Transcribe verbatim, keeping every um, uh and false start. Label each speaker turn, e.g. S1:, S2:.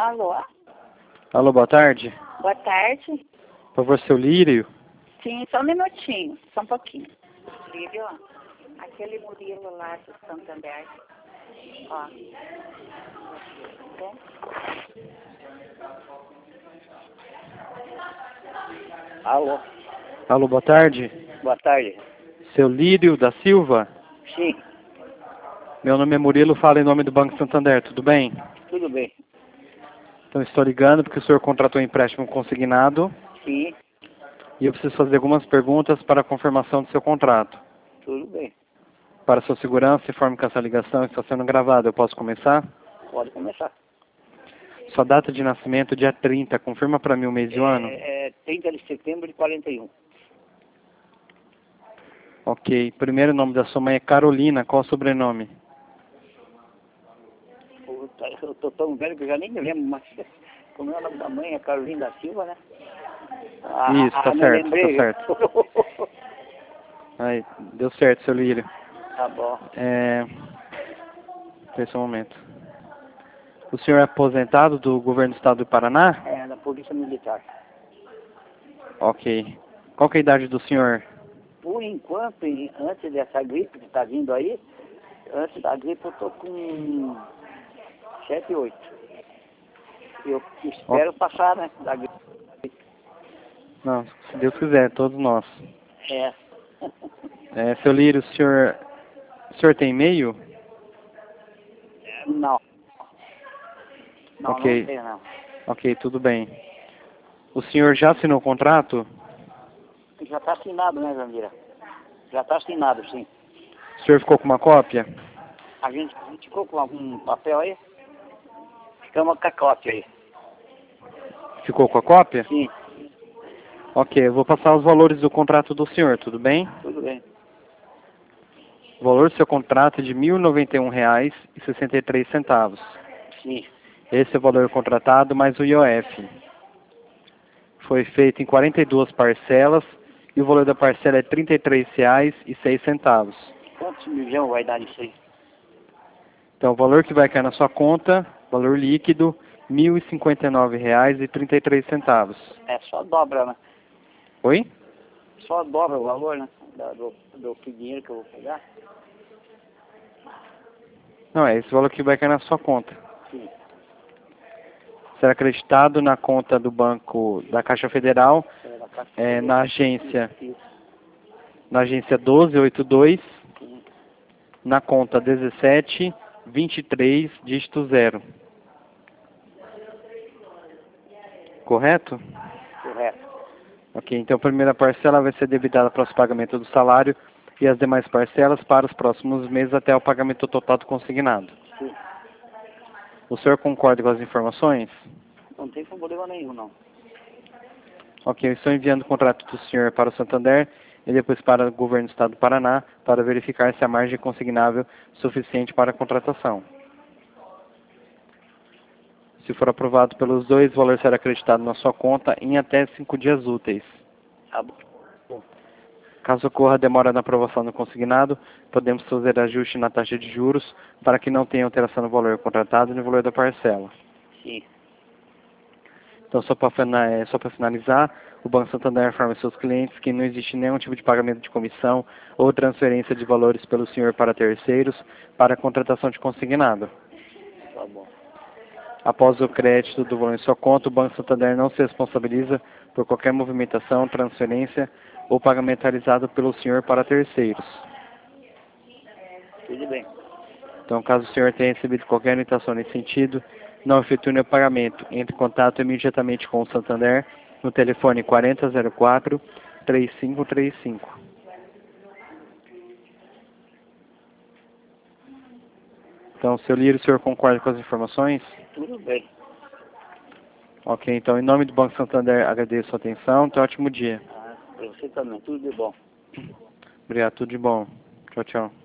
S1: Alô?
S2: Alô, boa tarde.
S1: Boa tarde.
S2: Por favor, seu Lírio.
S1: Sim, só um minutinho, só um pouquinho. Lírio, ó, aquele Murilo lá do Santander. Ó. Tá?
S3: Alô?
S2: Alô, boa tarde.
S3: Boa tarde.
S2: Seu Lírio da Silva.
S3: Sim,
S2: Meu nome é Murilo, falo em nome do Banco Santander, tudo bem?
S3: tudo bem.
S2: Então, estou ligando porque o senhor contratou um empréstimo consignado
S3: Sim,
S2: e eu preciso fazer algumas perguntas para a confirmação do seu contrato.
S3: tudo bem.
S2: Para sua segurança, informe que essa ligação está sendo gravada. Eu posso começar?
S3: Pode começar.
S2: Sua data de nascimento, dia trinta. Confirma para mim o mês e o ano?
S3: É, é trinta de setembro de quarenta e um.
S2: Ok. Primeiro nome da sua mãe é Carolina. Qual o sobrenome?
S3: Puta, eu tô tão velho que eu já nem me lembro mais. Como é o nome da mãe? É Carolina da Silva, né? Ah,
S2: Isso, tá
S3: ah, me
S2: certo,
S3: lembrei.
S2: tá certo. Aí, deu certo, seu Lírio.
S3: Tá bom.
S2: É... Esse é o momento. O senhor é aposentado do governo do estado do Paraná?
S3: É, da Polícia Militar.
S2: Ok. Qual que é a idade do senhor?
S3: Por enquanto, e antes dessa gripe que tá vindo aí, antes da gripe eu tô com sete, oito. Eu espero passar, né, da gripe.
S2: Não, se Deus quiser, todos nós.
S3: É.
S2: É, seu Lírio, o senhor, o senhor tem e-mail?
S3: Não. Não,
S2: Ok.
S3: não tenho, não.
S2: Ok, tudo bem. O senhor já assinou o contrato?
S3: Já está assinado, né, Jandira? Já está assinado, sim.
S2: O senhor ficou com uma cópia?
S3: A gente, a gente ficou com algum papel aí? Ficamos com a cópia aí.
S2: Ficou com a cópia?
S3: Sim,
S2: Ok, eu vou passar os valores do contrato do senhor, tudo bem?
S3: tudo bem.
S2: O valor do seu contrato é de mil e noventa e um reais e sessenta e três centavos.
S3: Sim,
S2: Esse é o valor contratado mais o I O F. Foi feito em quarenta e duas parcelas e o valor da parcela é trinta e três reais e seis centavos.
S3: quantos milhões vai dar isso aí?
S2: Então, o valor que vai cair na sua conta, valor líquido, mil e cinquenta e nove reais e trinta e três centavos.
S3: É só dobra, né?
S2: Oi?
S3: Só dobra o valor, né? Da- Do, do que dinheiro que eu vou pegar.
S2: Não, é esse valor que vai cair na sua conta.
S3: Sim.
S2: Será acreditado na conta do banco da Caixa Federal,
S3: É, da Caixa
S2: é,
S3: Federal.
S2: na agência,
S3: Isso,
S2: na agência doze oitenta e dois,
S3: sim.
S2: na conta dezessete vinte e três, dígito zero. Correto?
S3: Correto.
S2: Ok, então a primeira parcela vai ser debitada para o pagamento do salário e as demais parcelas para os próximos meses até o pagamento total do consignado.
S3: Sim.
S2: O senhor concorda com as informações?
S3: Não tem problema nenhum, não.
S2: Ok, eu estou enviando o contrato do senhor para o Santander e depois para o governo do estado do Paraná para verificar se a margem é consignável suficiente para a contratação. Se for aprovado pelos dois, o valor será acreditado na sua conta em até cinco dias úteis.
S3: Tá bom.
S2: Caso ocorra demora na aprovação do consignado, podemos fazer ajuste na taxa de juros para que não tenha alteração no valor contratado e no valor da parcela.
S3: Sim.
S2: Então, só para finalizar, o Banco Santander informa seus clientes que não existe nenhum tipo de pagamento de comissão ou transferência de valores pelo senhor para terceiros para a contratação de consignado.
S3: Tá bom.
S2: Após o crédito do valor em sua conta, o Banco Santander não se responsabiliza por qualquer movimentação, transferência ou pagamento realizado pelo senhor para terceiros.
S3: Tudo bem.
S2: Então, caso o senhor tenha recebido qualquer orientação nesse sentido, não efetue o pagamento. Entre em contato imediatamente com o Santander no telefone quarenta zero quatro, três cinco três cinco. Então, seu Lírio, o senhor concorda com as informações?
S3: Tudo bem.
S2: Ok, então, em nome do Banco Santander, agradeço a sua atenção. Tenha um ótimo dia.
S3: Ah, pra você também. Tudo de bom.
S2: Obrigado, tudo de bom. Tchau, tchau.